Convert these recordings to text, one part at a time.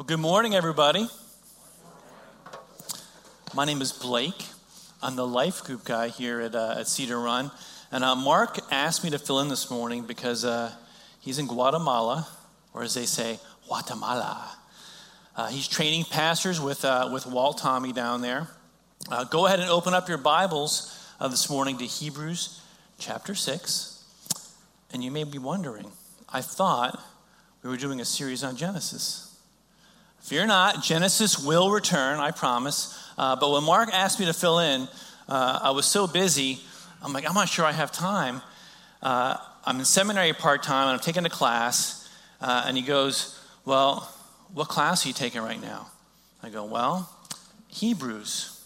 Well, good morning, everybody. My name is Blake. I'm the life group guy here at Cedar Run. And Mark asked me to fill in this morning because he's in Guatemala, or as they say, Guatemala. He's training pastors with Walt Tommy down there. Go ahead and open up your Bibles this morning to Hebrews chapter 6. And you may be wondering, I thought we were doing a series on Genesis. Fear not, Genesis will return, I promise. But when Mark asked me to fill in, I was so busy, I'm like, I'm not sure I have time. I'm in seminary part-time, and I'm taking a class. And he goes, well, what class are you taking right now? I go, well, Hebrews.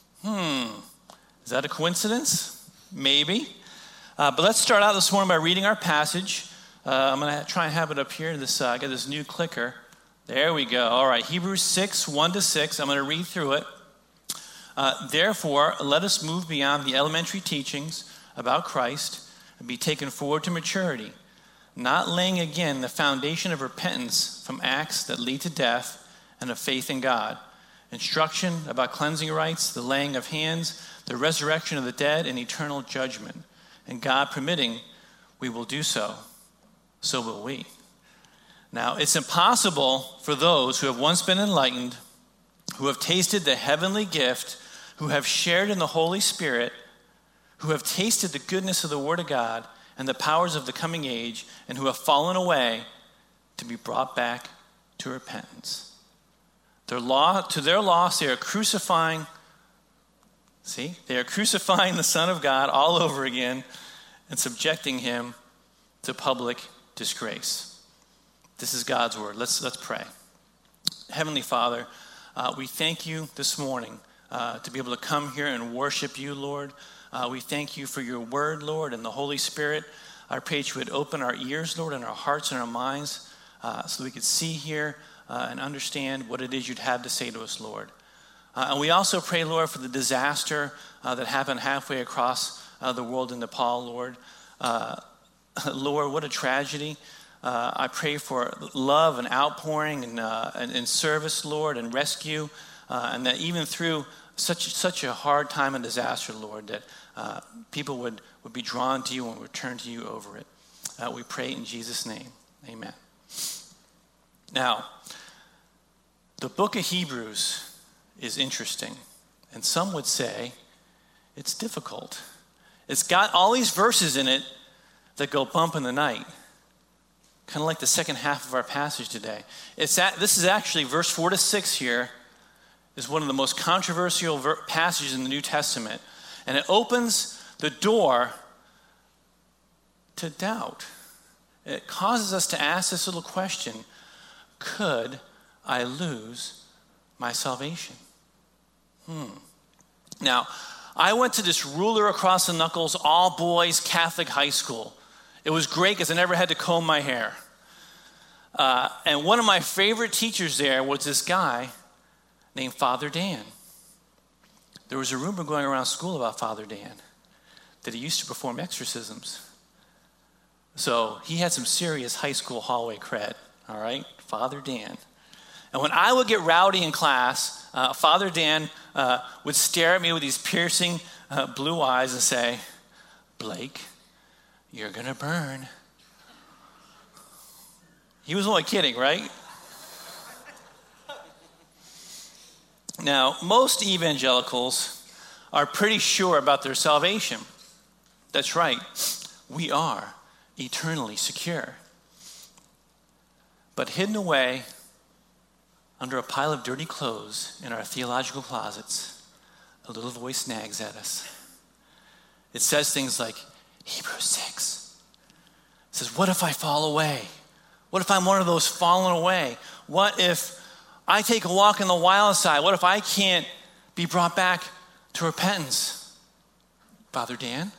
Is that a coincidence? Maybe. But let's start out this morning by reading our passage. I'm going to try and have it up here. I got this new clicker. There we go. All right, Hebrews 6, 1-6. I'm going to read through it. Therefore, let us move beyond the elementary teachings about Christ and be taken forward to maturity, not laying again the foundation of repentance from acts that lead to death and of faith in God, instruction about cleansing rites, the laying of hands, the resurrection of the dead, and eternal judgment. And God permitting, we will do so. So will we. Now, it's impossible for those who have once been enlightened, who have tasted the heavenly gift, who have shared in the Holy Spirit, who have tasted the goodness of the Word of God and the powers of the coming age, and who have fallen away, to be brought back to repentance. To their loss, they are crucifying the Son of God all over again and subjecting him to public disgrace. This is God's word. Let's pray. Heavenly Father, we thank you this morning to be able to come here and worship you, Lord. We thank you for your word, Lord, and the Holy Spirit. I pray that you would open our ears, Lord, and our hearts and our minds so we could see, hear, and understand what it is you'd have to say to us, Lord. And we also pray, Lord, for the disaster that happened halfway across the world in Nepal, Lord. Lord, what a tragedy. I pray for love and outpouring and service, Lord, and rescue, and that even through such a hard time and disaster, Lord, that people would be drawn to you and return to you over it. We pray in Jesus' name. Amen. Now, the book of Hebrews is interesting, and some would say it's difficult. It's got all these verses in it that go bump in the night. Kind of like the second half of our passage today. This is actually verse 4-6 here is one of the most controversial passages in the New Testament. And it opens the door to doubt. It causes us to ask this little question: could I lose my salvation? Now, I went to this ruler across the knuckles, all boys Catholic high school. It was great because I never had to comb my hair. And one of my favorite teachers there was this guy named Father Dan. There was a rumor going around school about Father Dan that he used to perform exorcisms. So he had some serious high school hallway cred, all right? Father Dan. And when I would get rowdy in class, Father Dan would stare at me with these piercing blue eyes and say, "Blake, you're going to burn." He was only kidding, right? Now, most evangelicals are pretty sure about their salvation. That's right. We are eternally secure. But hidden away under a pile of dirty clothes in our theological closets, a little voice nags at us. It says things like, Hebrews 6. It says, what if I fall away? What if I'm one of those fallen away? What if I take a walk in the wild side? What if I can't be brought back to repentance? Father Dan?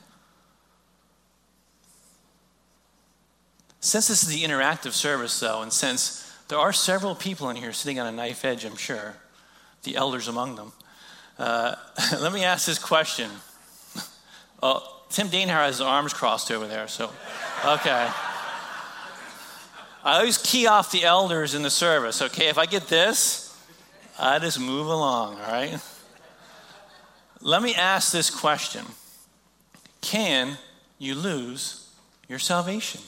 Since this is the interactive service, though, and since there are several people in here sitting on a knife edge, I'm sure, the elders among them, let me ask this question. Tim Dainhauer has his arms crossed over there, so, okay. I always key off the elders in the service, okay? If I get this, I just move along, all right? Let me ask this question. Can you lose your salvation?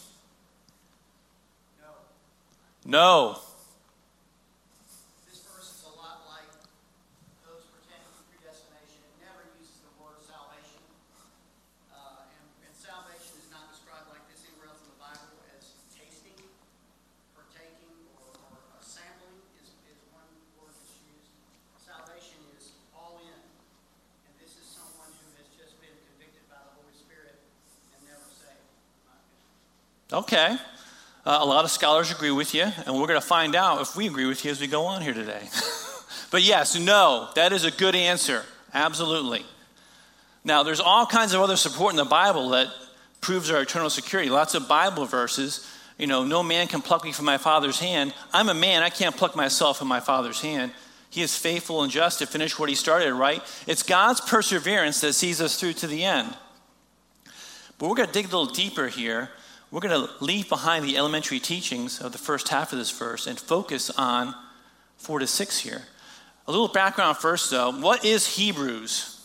No. This verse is a lot like those pertaining to predestination. It never uses the word salvation. And salvation is not described like this anywhere else in the Bible as tasting, partaking, or sampling is one word that's used. Salvation is all in. And this is someone who has just been convicted by the Holy Spirit and never saved, in my opinion. Okay. A lot of scholars agree with you, and we're going to find out if we agree with you as we go on here today. But yes, no, that is a good answer. Absolutely. Now, there's all kinds of other support in the Bible that proves our eternal security. Lots of Bible verses. You know, no man can pluck me from my Father's hand. I'm a man. I can't pluck myself from my Father's hand. He is faithful and just to finish what he started, right? It's God's perseverance that sees us through to the end. But we're going to dig a little deeper here. We're going to leave behind the elementary teachings of the first half of this verse and focus on 4 to 6 here. A little background first, though. What is Hebrews?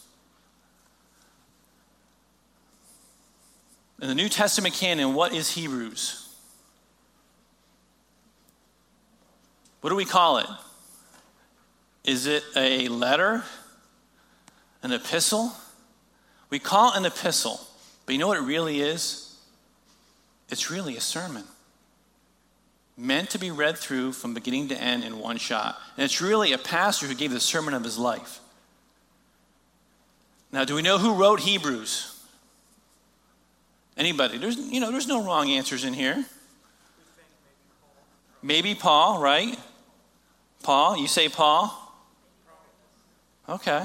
In the New Testament canon, what is Hebrews? What do we call it? Is it a letter? An epistle? We call it an epistle, but you know what it really is? It's really a sermon meant to be read through from beginning to end in one shot. And it's really a pastor who gave the sermon of his life. Now, do we know who wrote Hebrews? Anybody? There's no wrong answers in here. Maybe Paul, right? Paul, you say Paul? Okay.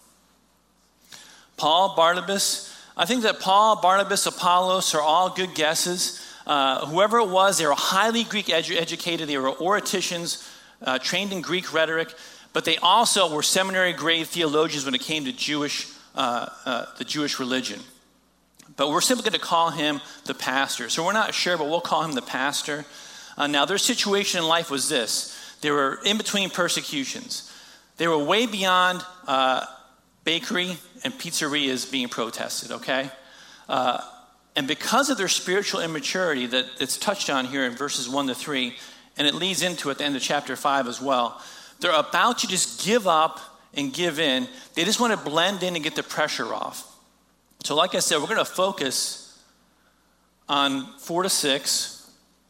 Paul, Barnabas. I think that Paul, Barnabas, Apollos are all good guesses. Whoever it was, they were highly Greek educated. They were oraticians, trained in Greek rhetoric, but they also were seminary-grade theologians when it came to the Jewish religion. But we're simply going to call him the pastor. So we're not sure, but we'll call him the pastor. Now, their situation in life was this. They were in between persecutions. They were way beyond bakery and pizzerias being protested, okay? And because of their spiritual immaturity that it's touched on here in verses 1 to 3, and it leads into at the end of chapter 5 as well, they're about to just give up and give in. They just want to blend in and get the pressure off. So like I said, we're going to focus on 4 to 6.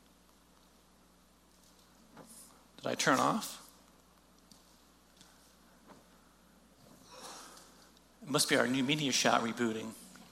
Did I turn off? It must be our new media shot rebooting.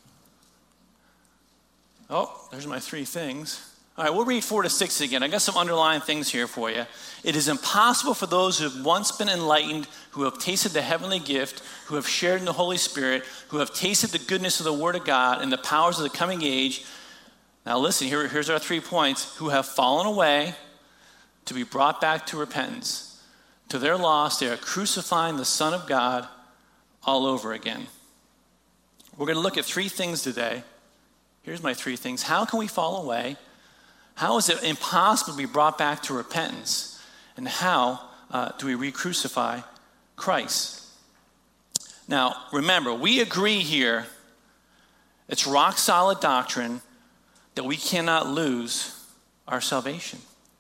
Oh, there's my 3 things. All right, we'll read 4 to 6 again. I got some underlying things here for you. It is impossible for those who have once been enlightened, who have tasted the heavenly gift, who have shared in the Holy Spirit, who have tasted the goodness of the Word of God and the powers of the coming age. Now listen, here's our 3 points. Who have fallen away to be brought back to repentance. To their loss, they are crucifying the Son of God all over again. We're going to look at 3 things today. Here's my 3 things. How can we fall away? How is it impossible to be brought back to repentance? And how do we re-crucify Christ? Now, remember, we agree here, it's rock solid doctrine that we cannot lose our salvation.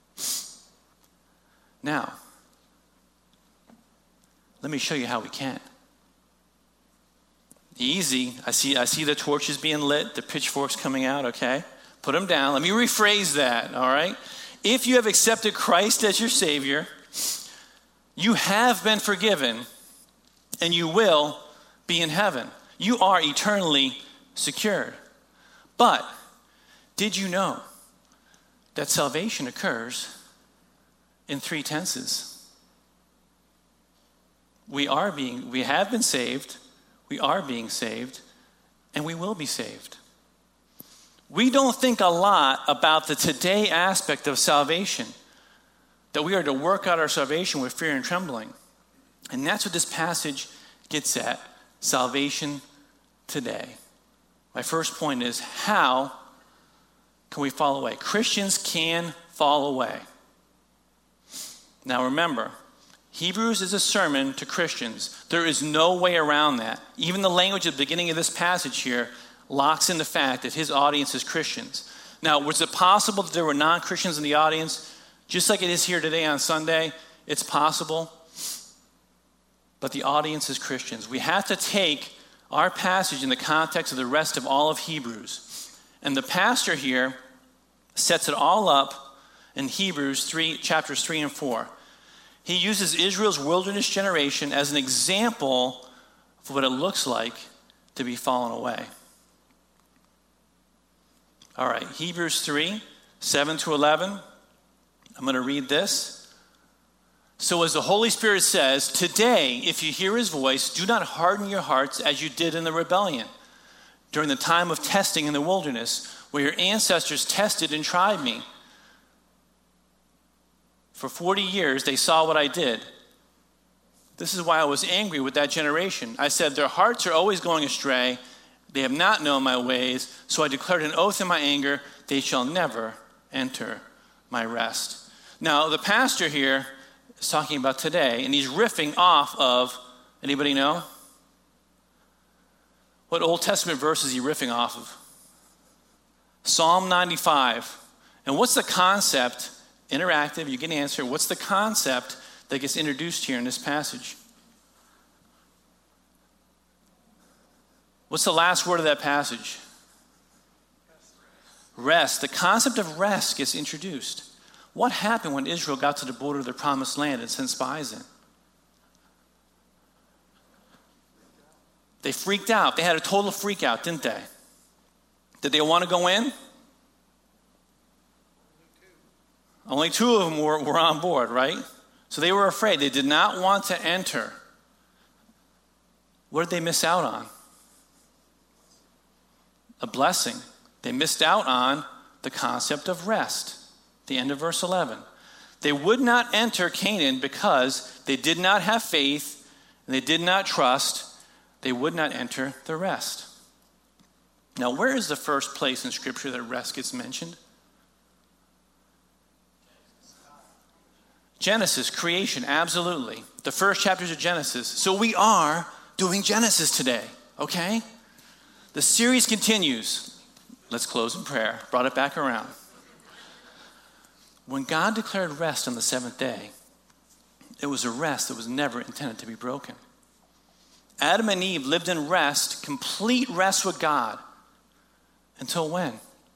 Now, let me show you how we can. Easy. I see the torches being lit, the pitchforks coming out, okay? Put them down. Let me rephrase that, all right? If you have accepted Christ as your Savior, you have been forgiven, and you will be in heaven. You are eternally secured. But did you know that salvation occurs in 3 tenses? We have been saved, we are being saved, and we will be saved. We don't think a lot about the today aspect of salvation, that we are to work out our salvation with fear and trembling. And that's what this passage gets at, salvation today. My first point is, how can we fall away? Christians can fall away. Now remember, Hebrews is a sermon to Christians. There is no way around that. Even the language at the beginning of this passage here locks in the fact that his audience is Christians. Now, was it possible that there were non-Christians in the audience? Just like it is here today on Sunday, it's possible. But the audience is Christians. We have to take our passage in the context of the rest of all of Hebrews. And the pastor here sets it all up in Hebrews chapters 3 and 4. He uses Israel's wilderness generation as an example of what it looks like to be fallen away. All right, Hebrews 3, 7 to 11. I'm going to read this. So as the Holy Spirit says, today, if you hear his voice, do not harden your hearts as you did in the rebellion, during the time of testing in the wilderness, where your ancestors tested and tried me. For 40 years, they saw what I did. This is why I was angry with that generation. I said, their hearts are always going astray. They have not known my ways. So I declared an oath in my anger, they shall never enter my rest. Now, the pastor here is talking about today, and he's riffing off of, anybody know? What Old Testament verse is he riffing off of? Psalm 95. And what's the concept? Interactive, you can answer. What's the concept that gets introduced here in this passage? What's the last word of that passage? Rest. The concept of rest gets introduced. What happened when Israel got to the border of the promised land and sent spies in? They freaked out. They had a total freak out, didn't they? Did they want to go in? Only 2 of them were on board, right? So they were afraid. They did not want to enter. What did they miss out on? A blessing. They missed out on the concept of rest. The end of verse 11. They would not enter Canaan because they did not have faith and they did not trust. They would not enter the rest. Now, where is the first place in Scripture that rest gets mentioned? Genesis, creation, absolutely. The first chapters of Genesis. So we are doing Genesis today, okay? The series continues. Let's close in prayer. Brought it back around. When God declared rest on the 7th day, it was a rest that was never intended to be broken. Adam and Eve lived in rest, complete rest with God. Until when?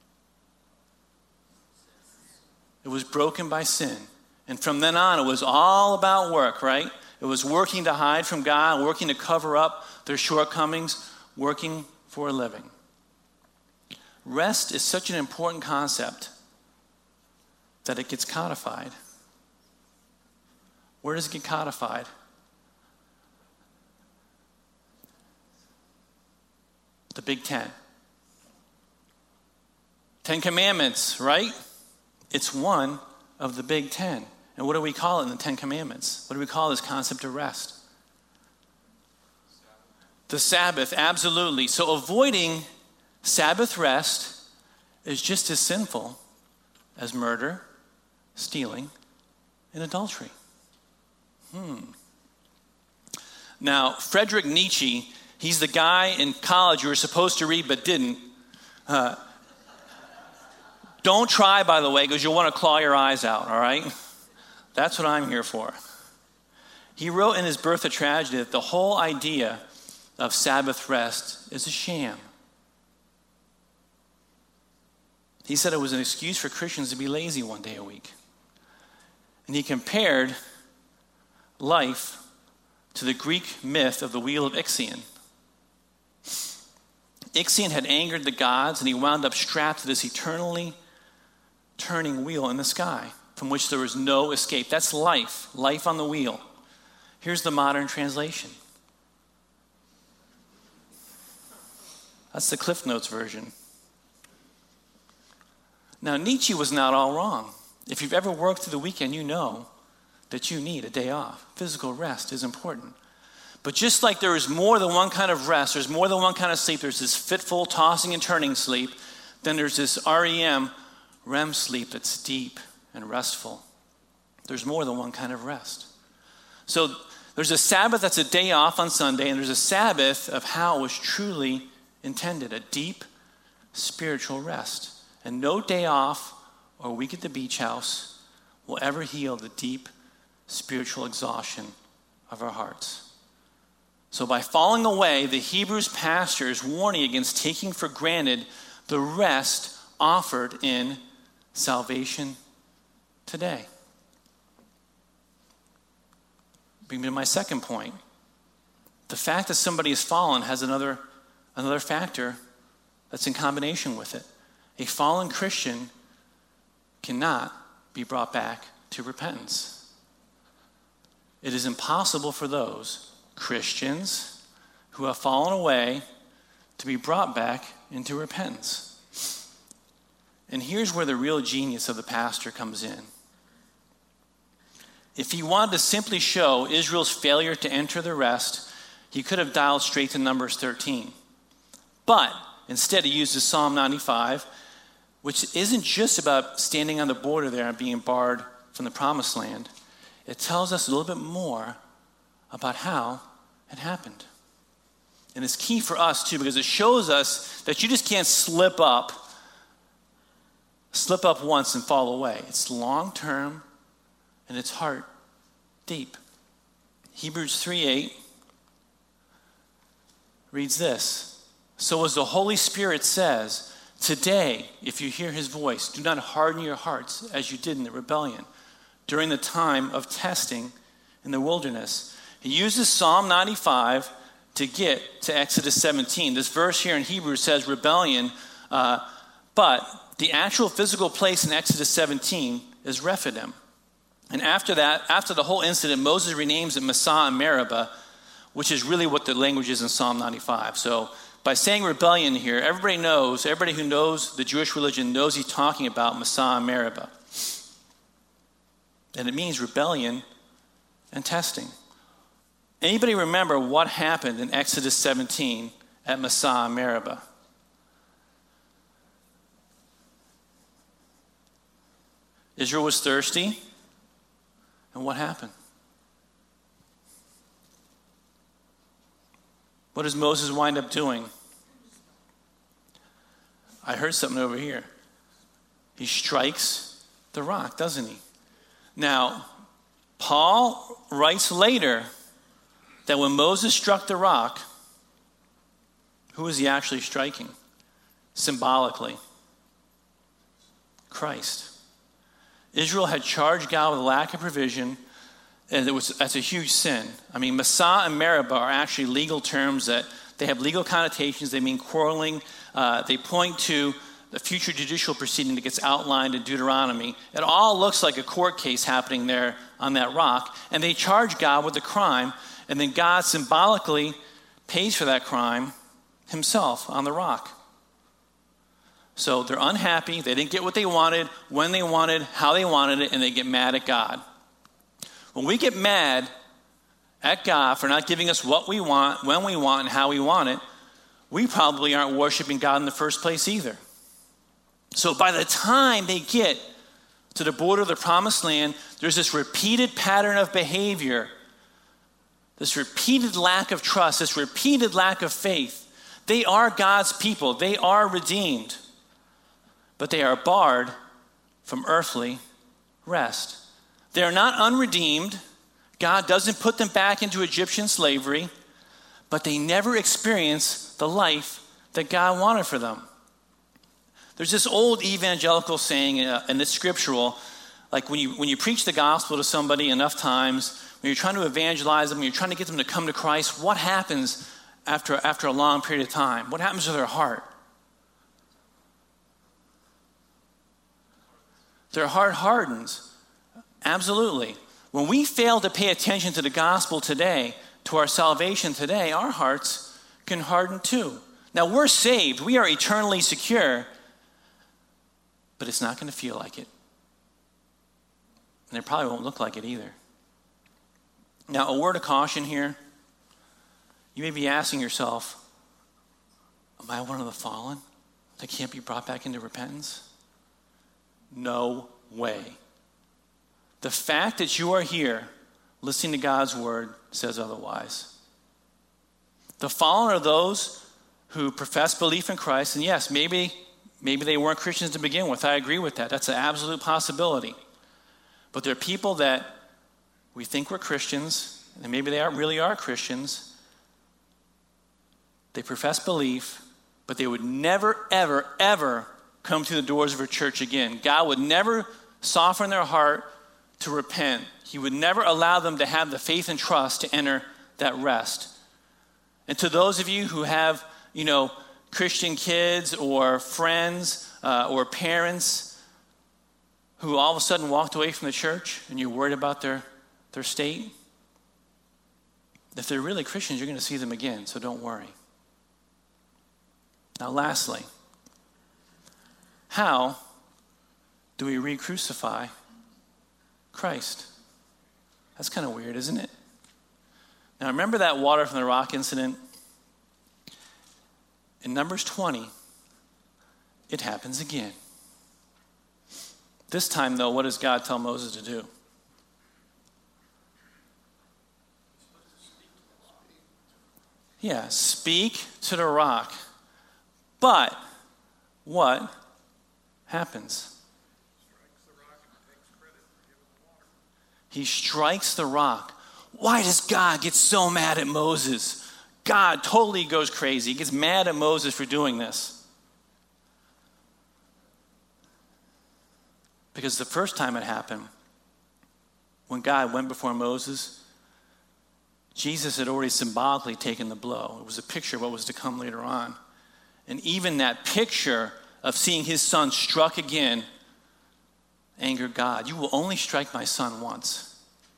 It was broken by sin. And from then on, it was all about work, right? It was working to hide from God, working to cover up their shortcomings, working for a living. Rest is such an important concept that it gets codified. Where does it get codified? The Big Ten. 10 Commandments, right? It's one of the Big Ten. And what do we call it in the 10 Commandments? What do we call this concept of rest? The Sabbath, absolutely. So avoiding Sabbath rest is just as sinful as murder, stealing, and adultery. Now, Friedrich Nietzsche, he's the guy in college you were supposed to read but didn't. Don't try, by the way, because you'll want to claw your eyes out, all right? That's what I'm here for. He wrote in his Birth of Tragedy that the whole idea of Sabbath rest is a sham. He said it was an excuse for Christians to be lazy one day a week. And he compared life to the Greek myth of the wheel of Ixion. Ixion had angered the gods, and he wound up strapped to this eternally turning wheel in the sky from which there was no escape. That's life on the wheel. Here's the modern translation. That's the Cliff Notes version. Now, Nietzsche was not all wrong. If you've ever worked through the weekend, you know that you need a day off. Physical rest is important. But just like there is more than one kind of rest, there's more than one kind of sleep, there's this fitful, tossing and turning sleep, then there's this REM sleep that's deep and restful. There's more than one kind of rest. So there's a Sabbath that's a day off on Sunday, and there's a Sabbath of how it was truly intended, a deep spiritual rest. And no day off or week at the beach house will ever heal the deep spiritual exhaustion of our hearts. So by falling away, the Hebrews pastor is warning against taking for granted the rest offered in salvation today. Bring me to my second point. The fact that somebody has fallen has another factor that's in combination with it. A fallen Christian cannot be brought back to repentance. It is impossible for those Christians who have fallen away to be brought back into repentance. And here's where the real genius of the pastor comes in. If he wanted to simply show Israel's failure to enter the rest, he could have dialed straight to Numbers 13. But instead he uses Psalm 95, which isn't just about standing on the border there and being barred from the promised land. It tells us a little bit more about how it happened. And it's key for us too, because it shows us that you just can't slip up once and fall away. It's long-term and it's heart deep. Hebrews 3:8 reads this: "So as the Holy Spirit says, today, if you hear his voice, do not harden your hearts as you did in the rebellion during the time of testing in the wilderness." He uses Psalm 95 to get to Exodus 17. This verse here in Hebrew says rebellion, but the actual physical place in Exodus 17 is Rephidim. And after that, after the whole incident, Moses renames it Massah and Meribah, which is really what the language is in Psalm 95. So by saying rebellion here, everybody who knows the Jewish religion knows he's talking about Massah and Meribah. And it means rebellion and testing. Anybody remember what happened in Exodus 17 at Massah and Meribah? Israel was thirsty. And what happened? What does Moses wind up doing? I heard something over here. He strikes the rock, doesn't he? Now, Paul writes later that when Moses struck the rock, who was he actually striking? Symbolically, Christ. Israel had charged God with a lack of provision, and that's a huge sin. I mean, Massah and Meribah are actually legal terms that they have legal connotations. They mean quarreling. They point to the future judicial proceeding that gets outlined in Deuteronomy. It all looks like a court case happening there on that rock, and they charge God with the crime, and then God symbolically pays for that crime himself on the rock. So they're unhappy. They didn't get what they wanted, when they wanted, how they wanted it, and they get mad at God. When we get mad at God for not giving us what we want, when we want, and how we want it, we probably aren't worshiping God in the first place either. So by the time they get to the border of the promised land, there's this repeated pattern of behavior, this repeated lack of trust, this repeated lack of faith. They are God's people. They are redeemed. But they are barred from earthly rest. They are not unredeemed. God doesn't put them back into Egyptian slavery, but they never experience the life that God wanted for them. There's this old evangelical saying, and it's scriptural, like when you preach the gospel to somebody enough times, when you're trying to evangelize them, when you're trying to get them to come to Christ, what happens after a long period of time? What happens to their heart? Their heart hardens. Absolutely. When we fail to pay attention to the gospel today, to our salvation today, our hearts can harden too. Now, we're saved. We are eternally secure. But it's not going to feel like it. And it probably won't look like it either. Now, a word of caution here. You may be asking yourself, am I one of the fallen that can't be brought back into repentance? No way. The fact that you are here listening to God's word says otherwise. The fallen are those who profess belief in Christ, and yes, maybe they weren't Christians to begin with. I agree with that. That's an absolute possibility. But there are people that we think we're Christians, and maybe they really are Christians. They profess belief, but they would never, ever, ever come to the doors of a church again. God would never soften their heart to repent. He would never allow them to have the faith and trust to enter that rest. And to those of you who have, Christian kids or friends or parents who all of a sudden walked away from the church and you're worried about their state, if they're really Christians, you're going to see them again, so don't worry. Now, lastly, how do we re-crucify Christ? That's kind of weird, isn't it? Now, remember that water from the rock incident? In Numbers 20, it happens again. This time, though, what does God tell Moses to do? Yeah, speak to the rock. But what happens? He strikes the rock. Why does God get so mad at Moses? God totally goes crazy. He gets mad at Moses for doing this. Because the first time it happened, when God went before Moses, Jesus had already symbolically taken the blow. It was a picture of what was to come later on. And even that picture of seeing his son struck again angered God. You will only strike my son once.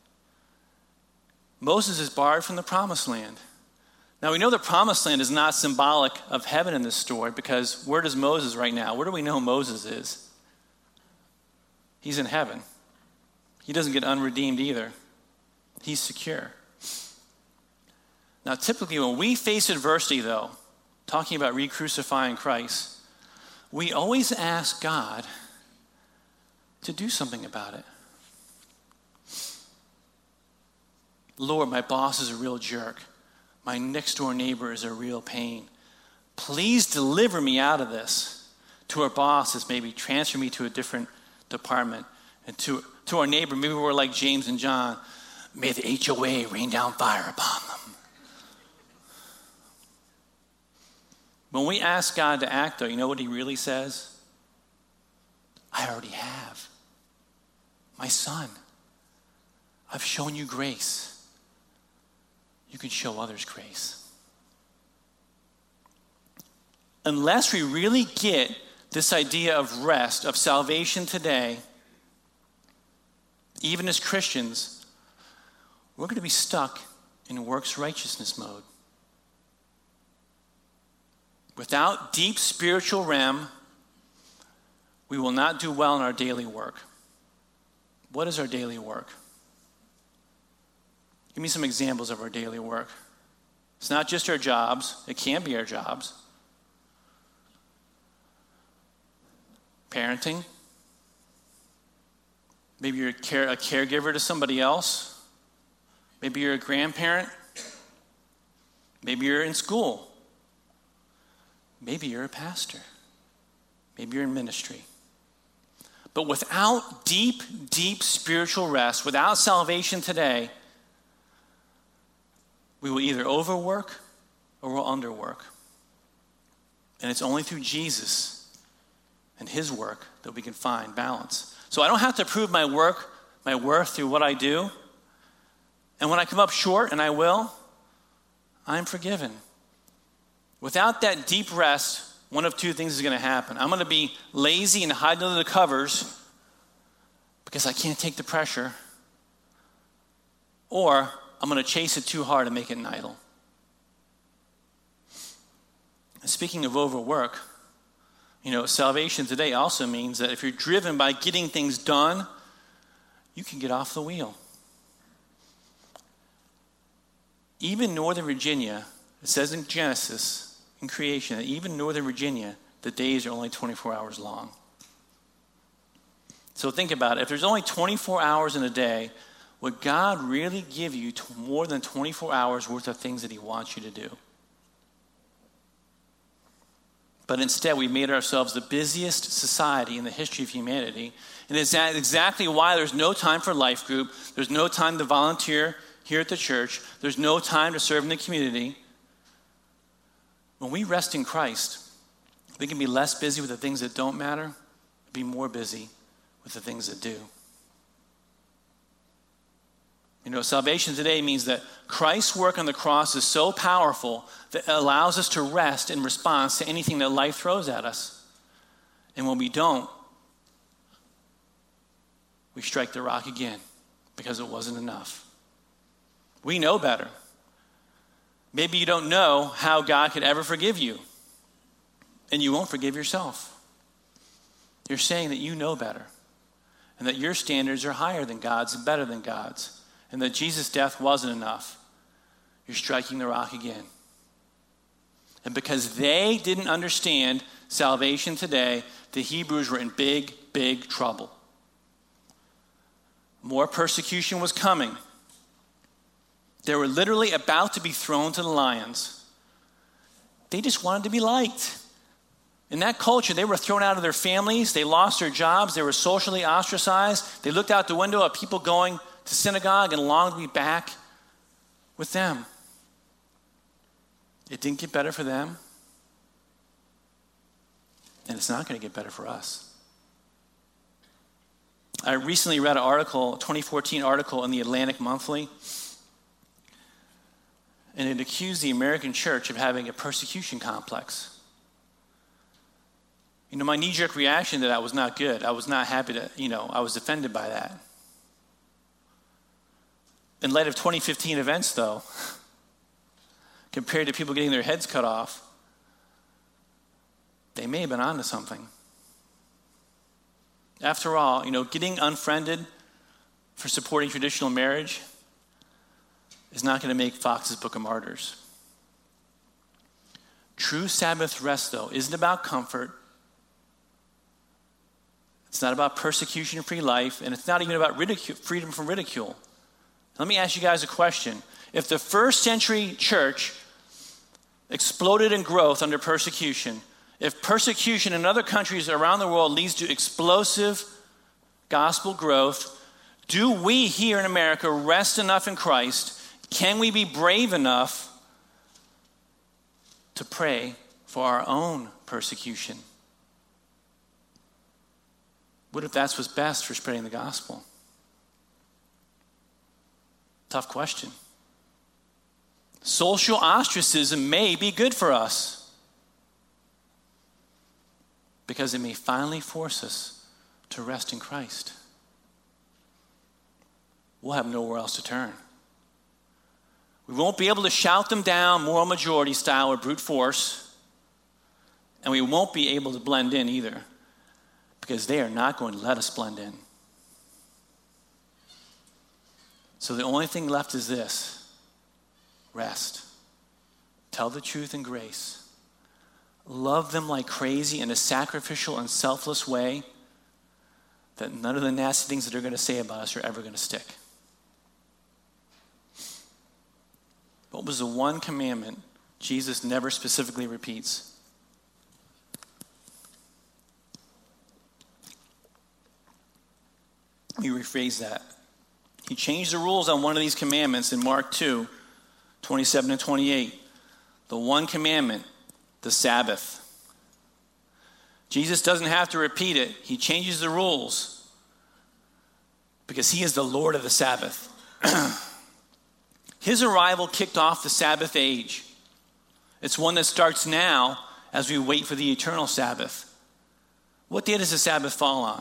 Moses is barred from the promised land. Now we know the promised land is not symbolic of heaven in this story, because where does Moses right now? Where do we know Moses is? He's in heaven. He doesn't get unredeemed either. He's secure. Now typically when we face adversity, though, talking about re-crucifying Christ, we always ask God to do something about it. Lord, my boss is a real jerk. My next door neighbor is a real pain. Please deliver me out of this. To our bosses, maybe transfer me to a different department. And to our neighbor, maybe we're like James and John. May the HOA rain down fire upon them. When we ask God to act, though, you know what he really says? I already have. My son, I've shown you grace. You can show others grace. Unless we really get this idea of rest, of salvation today, even as Christians, we're going to be stuck in works righteousness mode. Without deep spiritual realm, we will not do well in our daily work. What is our daily work? Give me some examples of our daily work. It's not just our jobs. It can be our jobs. Parenting. Maybe you're a caregiver to somebody else. Maybe you're a grandparent. Maybe you're in school. Maybe you're a pastor. Maybe you're in ministry. But without deep, deep spiritual rest, without salvation today, we will either overwork or we'll underwork. And it's only through Jesus and his work that we can find balance. So I don't have to prove my worth through what I do. And when I come up short, and I will, I'm forgiven. Without that deep rest, one of two things is going to happen. I'm going to be lazy and hide under the covers because I can't take the pressure. Or I'm going to chase it too hard and make it an idol. And speaking of overwork, salvation today also means that if you're driven by getting things done, you can get off the wheel. Even Northern Virginia, it says in Genesis, in creation, that even Northern Virginia, the days are only 24 hours long. So think about it. If there's only 24 hours in a day, would God really give you more than 24 hours worth of things that he wants you to do? But instead, we made ourselves the busiest society in the history of humanity. And it's exactly why there's no time for life group. There's no time to volunteer here at the church. There's no time to serve in the community. When we rest in Christ, we can be less busy with the things that don't matter, be more busy with the things that do. You know, salvation today means that Christ's work on the cross is so powerful that it allows us to rest in response to anything that life throws at us. And when we don't, we strike the rock again because it wasn't enough. We know better. Maybe you don't know how God could ever forgive you, and you won't forgive yourself. You're saying that you know better, and that your standards are higher than God's and better than God's, and that Jesus' death wasn't enough. You're striking the rock again. And because they didn't understand salvation today, the Hebrews were in big, big trouble. More persecution was coming. They were literally about to be thrown to the lions. They just wanted to be liked. In that culture, they were thrown out of their families. They lost their jobs. They were socially ostracized. They looked out the window at people going to synagogue and longed to be back with them. It didn't get better for them. And it's not going to get better for us. I recently read an article, a 2014 article in the Atlantic Monthly, and it accused the American church of having a persecution complex. You know, my knee-jerk reaction to that was not good. I was not happy to, I was offended by that. In light of 2015 events, though, compared to people getting their heads cut off, they may have been onto something. After all, getting unfriended for supporting traditional marriage is not going to make Fox's Book of Martyrs. True Sabbath rest, though, isn't about comfort. It's not about persecution-free life, and it's not even about freedom from ridicule. Let me ask you guys a question. If the first century church exploded in growth under persecution, if persecution in other countries around the world leads to explosive gospel growth, do we here in America rest enough in Christ? Can we be brave enough to pray for our own persecution? What if that's what's best for spreading the gospel? Tough question. Social ostracism may be good for us because it may finally force us to rest in Christ. We'll have nowhere else to turn. We won't be able to shout them down moral majority style or brute force, and we won't be able to blend in either because they are not going to let us blend in. So the only thing left is this: rest. Tell the truth in grace. Love them like crazy in a sacrificial and selfless way that none of the nasty things that they're going to say about us are ever going to stick. What was the one commandment Jesus never specifically repeats? Let me rephrase that. He changed the rules on one of these commandments in Mark 2, 27 and 28. The one commandment, the Sabbath. Jesus doesn't have to repeat it. He changes the rules because he is the Lord of the Sabbath. His arrival kicked off the Sabbath age. It's one that starts now as we wait for the eternal Sabbath. What day does the Sabbath fall on?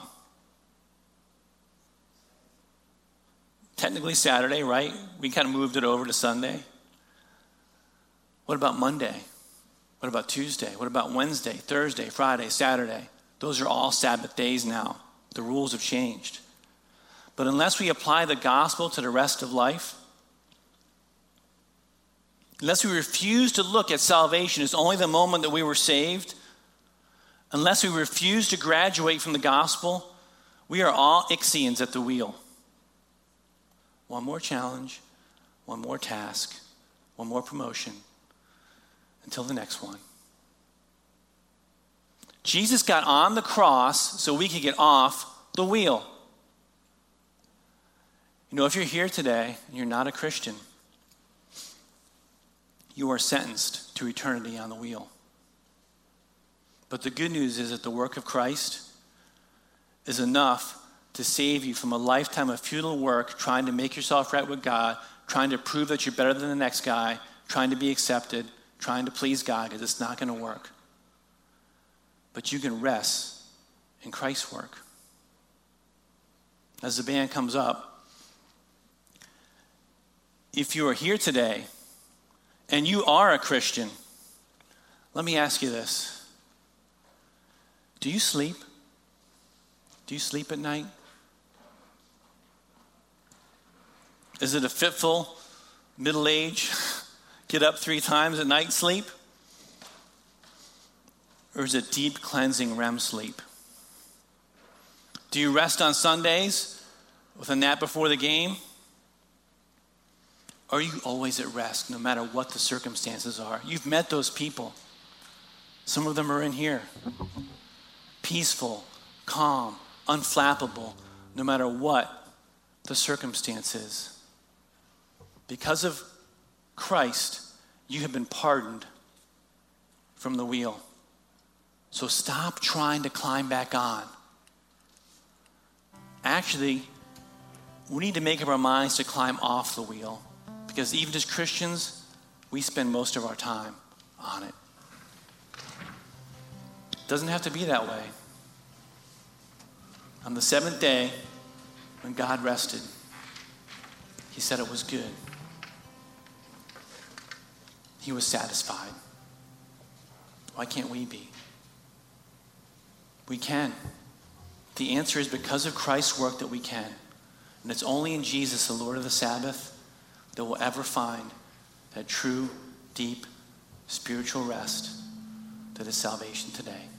Technically Saturday, right? We kind of moved it over to Sunday. What about Monday? What about Tuesday? What about Wednesday, Thursday, Friday, Saturday? Those are all Sabbath days now. The rules have changed. But unless we apply the gospel to the rest of life, unless we refuse to look at salvation as only the moment that we were saved, unless we refuse to graduate from the gospel, We are all Ixians at the wheel. One more challenge, one more task, one more promotion, until the next one. Jesus got on the cross so we could get off the wheel. You know, if you're here today and you're not a Christian, you are sentenced to eternity on the wheel. But the good news is that the work of Christ is enough to save you from a lifetime of futile work, trying to make yourself right with God, trying to prove that you're better than the next guy, trying to be accepted, trying to please God, because it's not going to work. But you can rest in Christ's work. As the band comes up, if you are here today and you are a Christian, let me ask you this. Do you sleep? Do you sleep at night? Is it a fitful, middle age, get up 3 times at night sleep? Or is it deep, cleansing REM sleep? Do you rest on Sundays with a nap before the game? Or are you always at rest, no matter what the circumstances are? You've met those people. Some of them are in here. Peaceful, calm, unflappable, no matter what the circumstance is. Because of Christ, you have been pardoned from the wheel. So stop trying to climb back on. Actually, we need to make up our minds to climb off the wheel, because even as Christians, we spend most of our time on it. It doesn't have to be that way. On the 7th day, when God rested, he said it was good. He was satisfied. Why can't we be? We can. The answer is because of Christ's work that we can. And it's only in Jesus, the Lord of the Sabbath, that we'll ever find that true, deep, spiritual rest that is salvation today.